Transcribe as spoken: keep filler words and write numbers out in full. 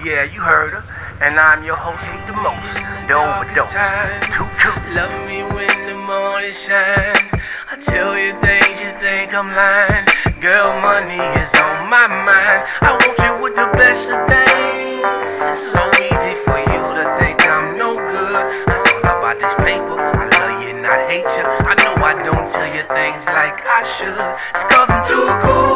Yeah, you heard her. And I'm your host with the most, the overdose. Too cool. Love me when the morning shine. I tell you things you think I'm lying. Girl, money is on my mind. I want you with the best of things. It's so easy for you to think I'm no good. It's all about this paper. I love you, not hate you. I know I don't tell you things like I should. It's cause I'm too cool.